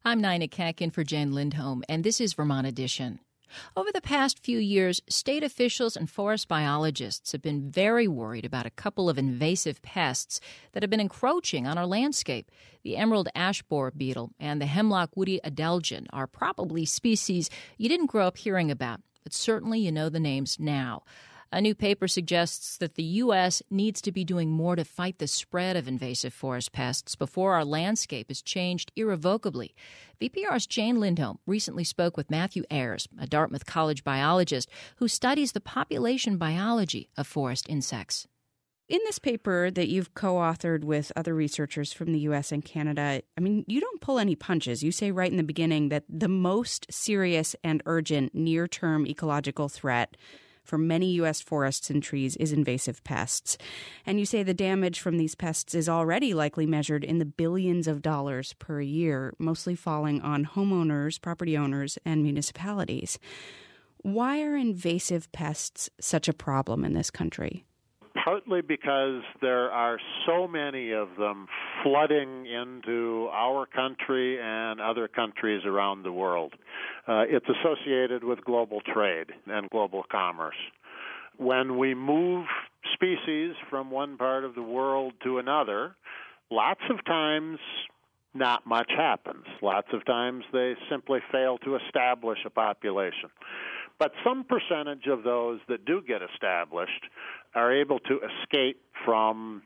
I'm Nina Keck in for Jen Lindholm, and this is Vermont Edition. Over the past few years, state officials and forest biologists have been very worried about a couple of invasive pests that have been encroaching on our landscape. The emerald ash borer beetle and the hemlock woody adelgid are probably species you didn't grow up hearing about, but certainly you know the names now. A new paper suggests that the U.S. needs to be doing more to fight the spread of invasive forest pests before our landscape is changed irrevocably. VPR's Jane Lindholm recently spoke with Matthew Ayers, a Dartmouth College biologist who studies the population biology of forest insects. In this paper that you've co-authored with other researchers from the U.S. and Canada, you don't pull any punches. You say right in the beginning that the most serious and urgent near-term ecological threat for many U.S. forests and trees is invasive pests. And you say the damage from these pests is already likely measured in the billions of dollars per year, mostly falling on homeowners, property owners, and municipalities. Why are invasive pests such a problem in this country? Partly because there are so many of them flooding into our country and other countries around the world. It's associated with global trade and global commerce. When we move species from one part of the world to another, lots of times not much happens. Lots of times they simply fail to establish a population. But some percentage of those that do get established are able to escape from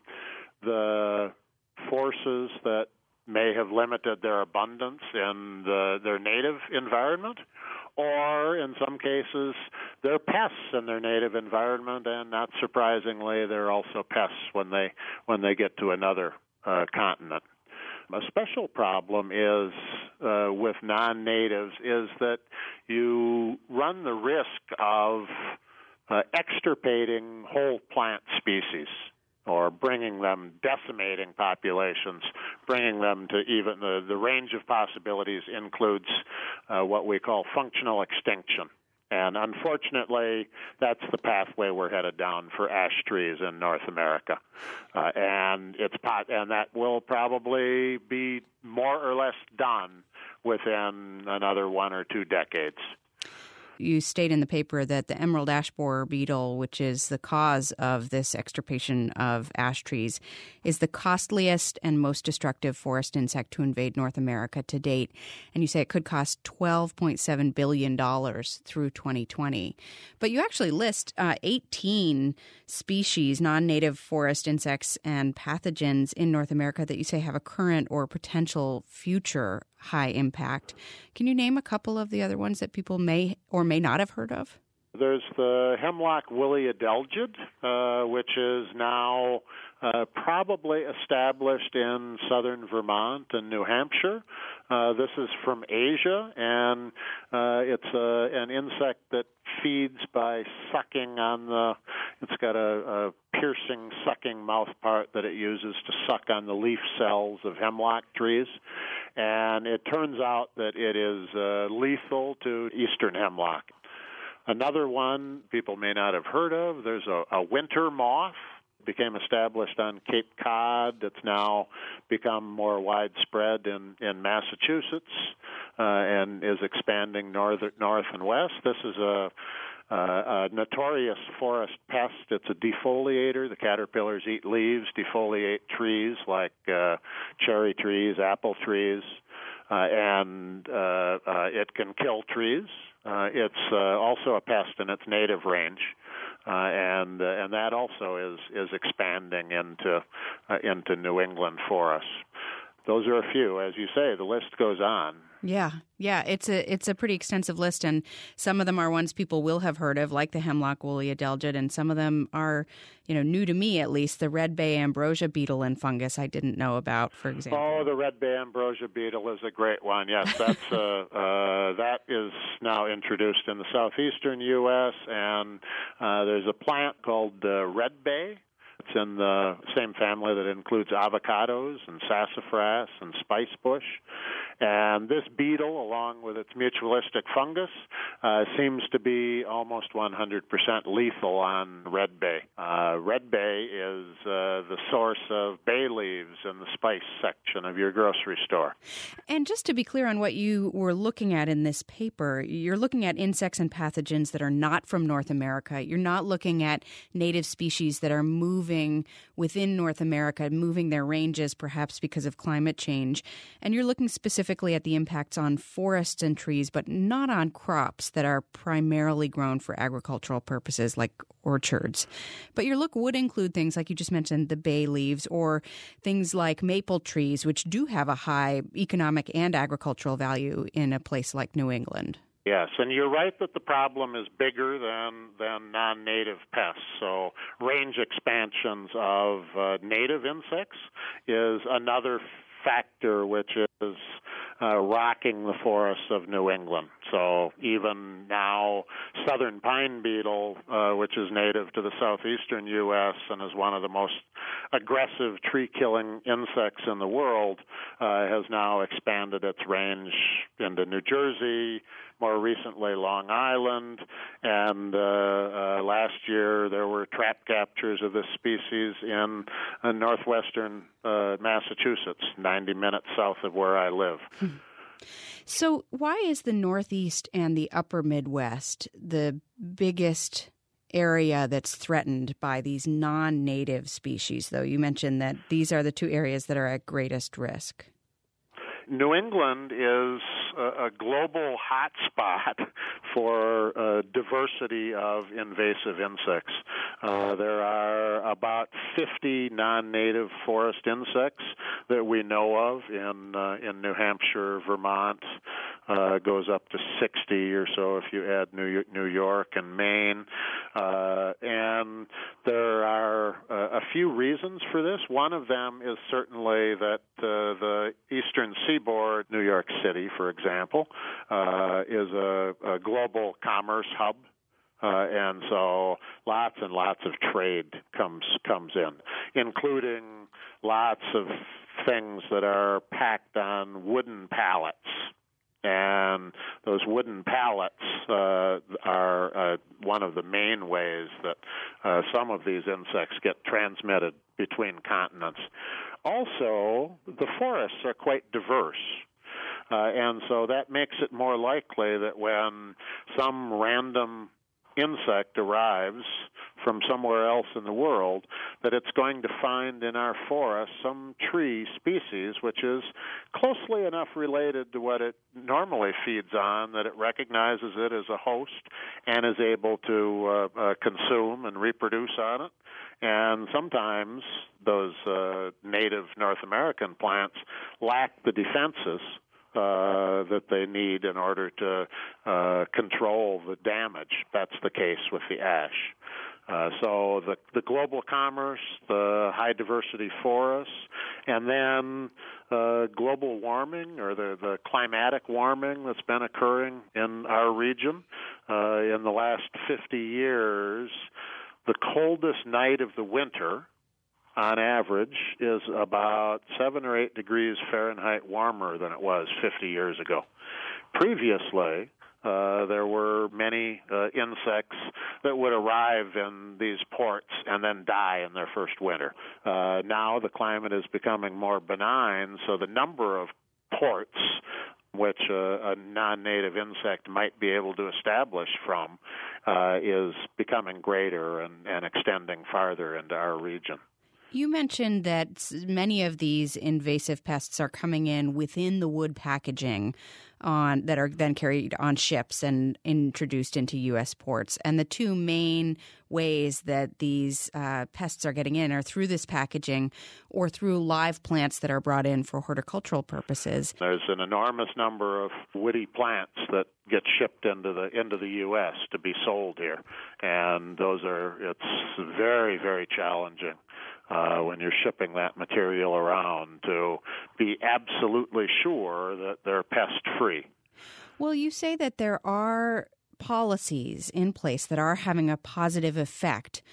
the forces that may have limited their abundance in their native environment, or in some cases, they're pests in their native environment, and not surprisingly, they're also pests when they get to another continent. A special problem is with non-natives is that you run the risk of extirpating whole plant species or decimating populations, bringing them to even the range of possibilities includes what we call functional extinction. And unfortunately, that's the pathway we're headed down for ash trees in North America. And that will probably be more or less done within another 1 or 2 decades. You state in the paper that the emerald ash borer beetle, which is the cause of this extirpation of ash trees, is the costliest and most destructive forest insect to invade North America to date. And you say it could cost $12.7 billion through 2020. But you actually list 18 species, non-native forest insects and pathogens in North America that you say have a current or potential future high impact. Can you name a couple of the other ones that people may or may not have heard of? There's the hemlock woolly adelgid, which is now probably established in southern Vermont and New Hampshire. This is from Asia, and it's an insect that feeds by sucking on it's got a piercing, sucking mouth part that it uses to suck on the leaf cells of hemlock trees. And it turns out that it is lethal to eastern hemlock. Another one people may not have heard of, there's a winter moth. Became established on Cape Cod. It's now become more widespread in Massachusetts and is expanding north and west. This is a notorious forest pest. It's a defoliator. The caterpillars eat leaves, defoliate trees like cherry trees, apple trees, and it can kill trees. It's also a pest in its native range. And that also is expanding into New England for us. Those are a few, as you say. The list goes on. Yeah, it's a pretty extensive list, and some of them are ones people will have heard of, like the hemlock woolly adelgid, and some of them are, new to me at least. The red bay ambrosia beetle and fungus I didn't know about, for example. Oh, the red bay ambrosia beetle is a great one. Yes, that's that is now introduced in the southeastern U.S. and there's a plant called red bay. It's in the same family that includes avocados and sassafras and spicebush. And this beetle, along with its mutualistic fungus, seems to be almost 100% lethal on red bay. Red bay is the source of bay leaves in the spice section of your grocery store. And just to be clear on what you were looking at in this paper, you're looking at insects and pathogens that are not from North America. You're not looking at native species that are moving within North America, moving their ranges perhaps because of climate change. And you're looking specifically at the impacts on forests and trees, but not on crops that are primarily grown for agricultural purposes like orchards. But your look would include things like you just mentioned, the bay leaves, or things like maple trees, which do have a high economic and agricultural value in a place like New England. Yes, and you're right that the problem is bigger than non-native pests. So range expansions of native insects is another factor which is rocking the forests of New England. So even now, southern pine beetle, which is native to the southeastern U.S. and is one of the most aggressive tree-killing insects in the world, has now expanded its range into New Jersey, more recently Long Island, and last year there were trap captures of this species in northwestern Massachusetts, 90 minutes south of where I live. So why is the Northeast and the upper Midwest the biggest area that's threatened by these non-native species, though? You mentioned that these are the two areas that are at greatest risk. New England is a global hotspot for diversity of invasive insects. There are about 50 non-native forest insects that we know of in New Hampshire, Vermont. Goes up to 60 or so if you add New York and Maine. And there are a few reasons for this. One of them is certainly that the eastern seaboard, New York City, for example, is a global commerce hub. And so lots and lots of trade comes in, including lots of things that are packed on wooden pallets. And those wooden pallets are one of the main ways that some of these insects get transmitted between continents. Also, the forests are quite diverse. And so that makes it more likely that when some random insect arrives from somewhere else in the world, that it's going to find in our forest some tree species which is closely enough related to what it normally feeds on that it recognizes it as a host and is able to consume and reproduce on it. And sometimes those native North American plants lack the defenses that they need in order to control the damage. That's the case with the ash. So the global commerce, the high diversity forests, and then global warming or the climatic warming that's been occurring in our region. In the last 50 years, the coldest night of the winter on average is about 7 or 8 degrees Fahrenheit warmer than it was 50 years ago. Previously, there were many insects that would arrive in these ports and then die in their first winter. Now the climate is becoming more benign, so the number of ports which a non-native insect might be able to establish from is becoming greater and extending farther into our region. You mentioned that many of these invasive pests are coming in within the wood packaging that are then carried on ships and introduced into U.S. ports. And the two main ways that these pests are getting in are through this packaging or through live plants that are brought in for horticultural purposes. There's an enormous number of woody plants that get shipped into the U.S. to be sold here, and it's very, very challenging when you're shipping that material around to be absolutely sure that they're pest-free. Well, you say that there are policies in place that are having a positive effect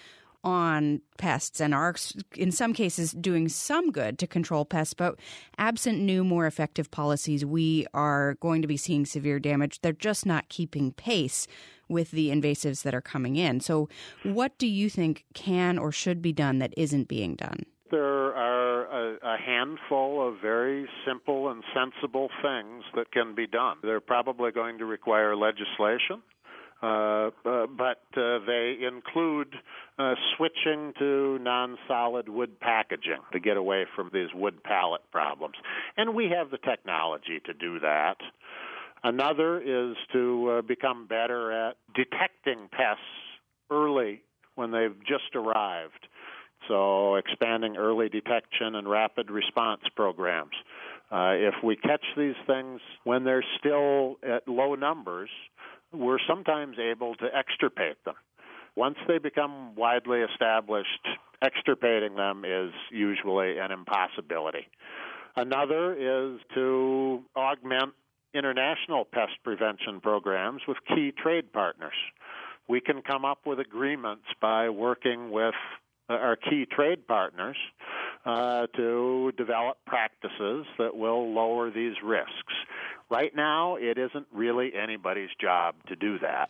on pests and are, in some cases, doing some good to control pests. But absent new, more effective policies, we are going to be seeing severe damage. They're just not keeping pace with the invasives that are coming in. So what do you think can or should be done that isn't being done? There are a handful of very simple and sensible things that can be done. They're probably going to require legislation, but they include switching to non-solid wood packaging to get away from these wood pallet problems. And we have the technology to do that. Another is to become better at detecting pests early when they've just arrived. So expanding early detection and rapid response programs. If we catch these things when they're still at low numbers, we're sometimes able to extirpate them. Once they become widely established, extirpating them is usually an impossibility. Another is to augment international pest prevention programs with key trade partners. We can come up with agreements by working with our key trade partners to develop practices that will lower these risks. Right now, it isn't really anybody's job to do that.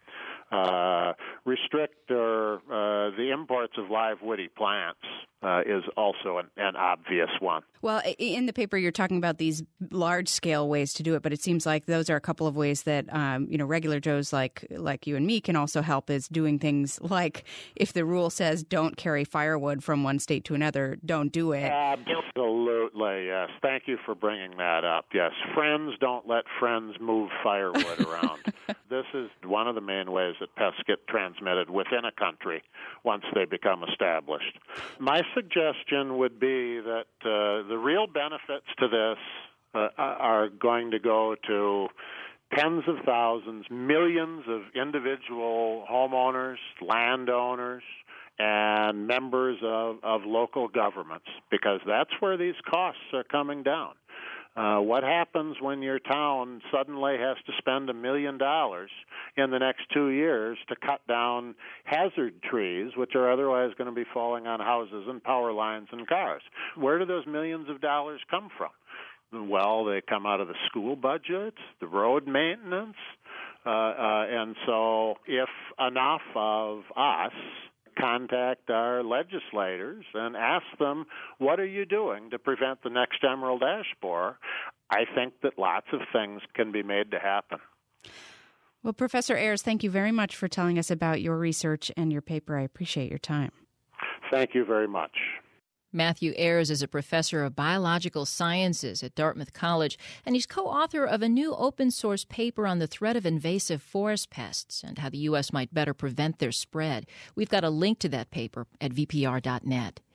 Restrict the imports of live woody plants is also an obvious one. Well, in the paper, you're talking about these large-scale ways to do it, but it seems like those are a couple of ways that regular Joes like you and me can also help. Is doing things like if the rule says don't carry firewood from one state to another, don't do it. Absolutely, yes. Thank you for bringing that up. Yes, friends don't let friends move firewood around. This is one of the main ways that pests get transmitted within a country once they become established. My suggestion would be that the real benefits to this are going to go to tens of thousands, millions of individual homeowners, landowners, and members of local governments, because that's where these costs are coming down. What happens when your town suddenly has to spend $1 million in the next 2 years to cut down hazard trees, which are otherwise going to be falling on houses and power lines and cars? Where do those millions of dollars come from? Well, they come out of the school budget, the road maintenance, and so if enough of us contact our legislators and ask them, what are you doing to prevent the next emerald ash borer? I think that lots of things can be made to happen. Well, Professor Ayers, thank you very much for telling us about your research and your paper. I appreciate your time. Thank you very much. Matthew Ayers is a professor of biological sciences at Dartmouth College, and he's co-author of a new open-source paper on the threat of invasive forest pests and how the U.S. might better prevent their spread. We've got a link to that paper at vpr.net.